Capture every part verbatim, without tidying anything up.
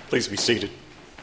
Please be seated.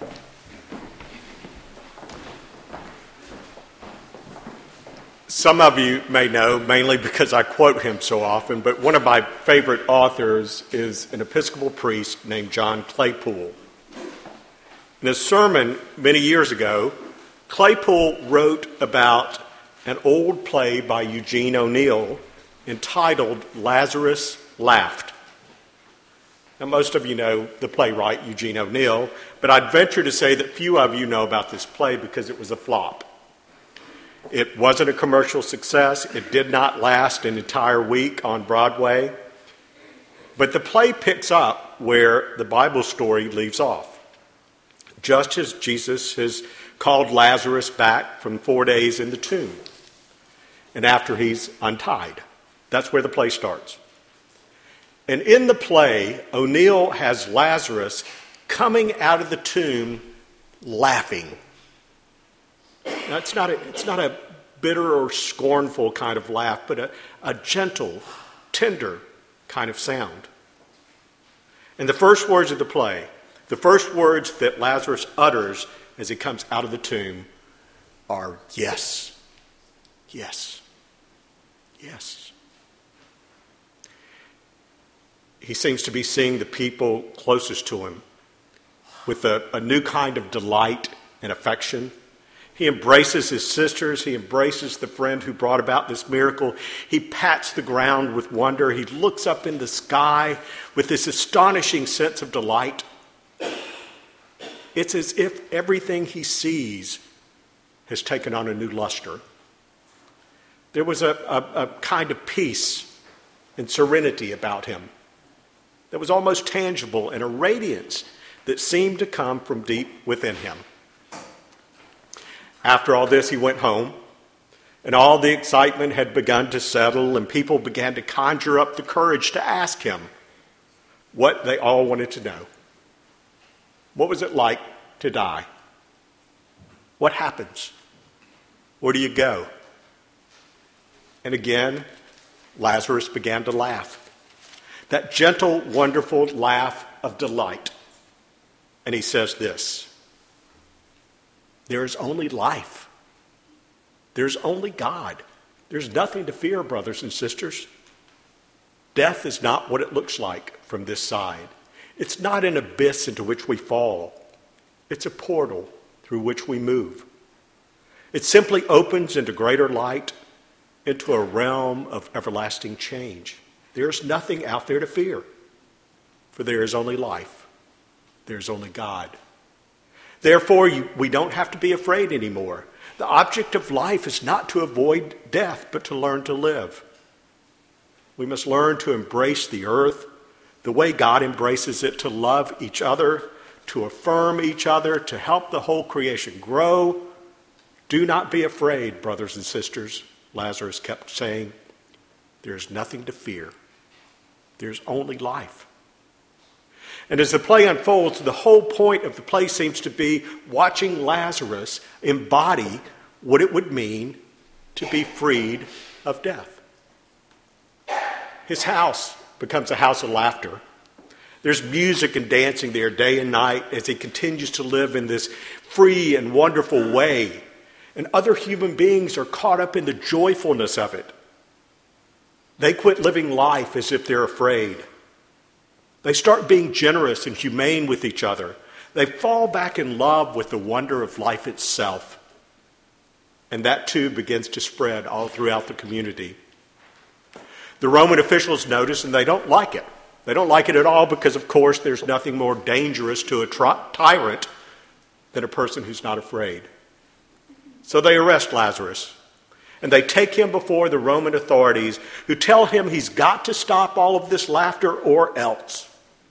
Some of you may know, mainly because I quote him so often, but one of my favorite authors is an Episcopal priest named John Claypool. In a sermon many years ago, Claypool wrote about an old play by Eugene O'Neill entitled Lazarus Laughed. Now, most of you know the playwright Eugene O'Neill, but I'd venture to say that few of you know about this play because it was a flop. It wasn't a commercial success. It did not last an entire week on Broadway. But the play picks up where the Bible story leaves off. Just as Jesus has called Lazarus back from four days in the tomb, and after he's untied. That's where the play starts. And in the play, O'Neill has Lazarus coming out of the tomb laughing. Now, it's not a, it's not a bitter or scornful kind of laugh, but a, a gentle, tender kind of sound. And the first words of the play, the first words that Lazarus utters as he comes out of the tomb are, yes, yes, yes. He seems to be seeing the people closest to him with a, a new kind of delight and affection. He embraces his sisters. He embraces the friend who brought about this miracle. He pats the ground with wonder. He looks up in the sky with this astonishing sense of delight. It's as if everything he sees has taken on a new luster. There was a, a, a kind of peace and serenity about him that was almost tangible, and a radiance that seemed to come from deep within him. After all this, he went home, and all the excitement had begun to settle, and people began to conjure up the courage to ask him what they all wanted to know. What was it like to die? What happens? Where do you go? And again, Lazarus began to laugh. That gentle, wonderful laugh of delight. And he says this: there is only life. There's only God. There's nothing to fear, brothers and sisters. Death is not what it looks like from this side. It's not an abyss into which we fall. It's a portal through which we move. It simply opens into greater light, into a realm of everlasting change. There's nothing out there to fear, for there is only life. There's only God. Therefore, you, we don't have to be afraid anymore. The object of life is not to avoid death, but to learn to live. We must learn to embrace the earth the way God embraces it, to love each other, to affirm each other, to help the whole creation grow. Do not be afraid, brothers and sisters, Lazarus kept saying. There's nothing to fear. There's only life. And as the play unfolds, the whole point of the play seems to be watching Lazarus embody what it would mean to be freed of death. His house becomes a house of laughter. There's music and dancing there day and night as he continues to live in this free and wonderful way. And other human beings are caught up in the joyfulness of it. They quit living life as if they're afraid. They start being generous and humane with each other. They fall back in love with the wonder of life itself. And that too begins to spread all throughout the community. The Roman officials notice, and they don't like it. They don't like it at all because, of course, there's nothing more dangerous to a tri- tyrant than a person who's not afraid. So they arrest Lazarus. And they take him before the Roman authorities, who tell him he's got to stop all of this laughter or else.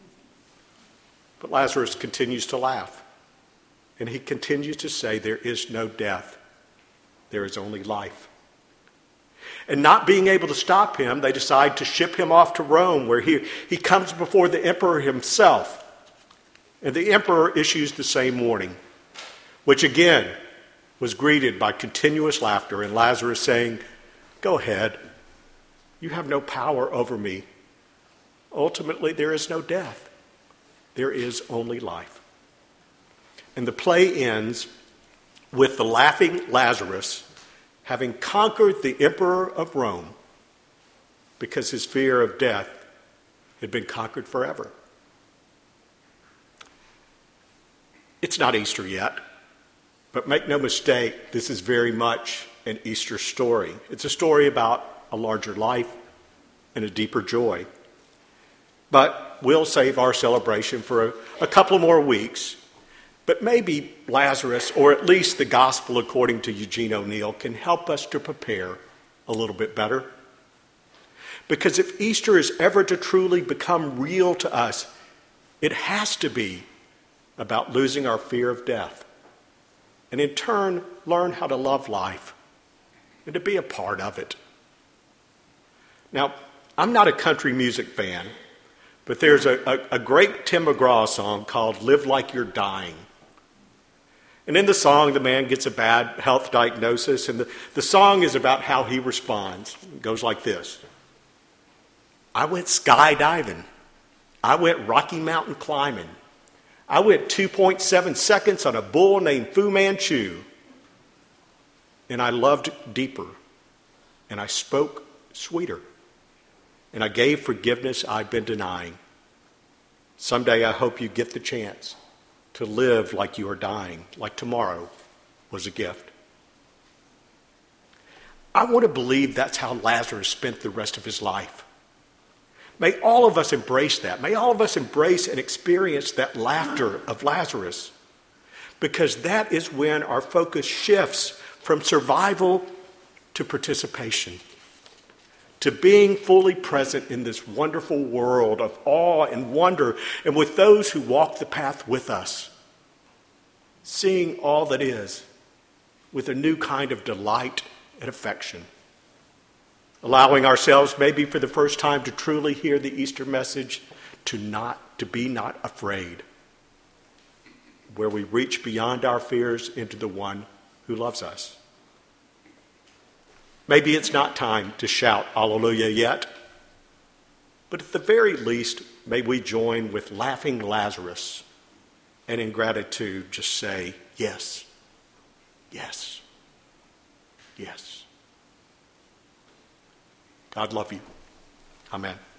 But Lazarus continues to laugh. And he continues to say, there is no death. There is only life. And not being able to stop him, they decide to ship him off to Rome, where he, he comes before the emperor himself. And the emperor issues the same warning, which again was greeted by continuous laughter, and Lazarus saying, go ahead, you have no power over me. Ultimately, there is no death. There is only life. And the play ends with the laughing Lazarus having conquered the emperor of Rome because his fear of death had been conquered forever. It's not Easter yet, but make no mistake, this is very much an Easter story. It's a story about a larger life and a deeper joy. But we'll save our celebration for a, a couple more weeks. But maybe Lazarus, or at least the gospel according to Eugene O'Neill, can help us to prepare a little bit better. Because if Easter is ever to truly become real to us, it has to be about losing our fear of death. And in turn, learn how to love life and to be a part of it. Now, I'm not a country music fan, but there's a, a, a great Tim McGraw song called Live Like You're Dying. And in the song, the man gets a bad health diagnosis, and the, the song is about how he responds. It goes like this. I went skydiving. I went Rocky Mountain climbing. I went two point seven seconds on a bull named Fu Manchu. And I loved deeper. And I spoke sweeter. And I gave forgiveness I'd been denying. Someday I hope you get the chance to live like you are dying, like tomorrow was a gift. I want to believe that's how Lazarus spent the rest of his life. May all of us embrace that. May all of us embrace and experience that laughter of Lazarus, because that is when our focus shifts from survival to participation, to being fully present in this wonderful world of awe and wonder, and with those who walk the path with us, seeing all that is with a new kind of delight and affection, allowing ourselves maybe for the first time to truly hear the Easter message, to not to be not afraid, where we reach beyond our fears into the one who loves us. Maybe it's not time to shout hallelujah yet, but at the very least, may we join with laughing Lazarus and in gratitude just say, yes, yes, yes. God love you. Amen.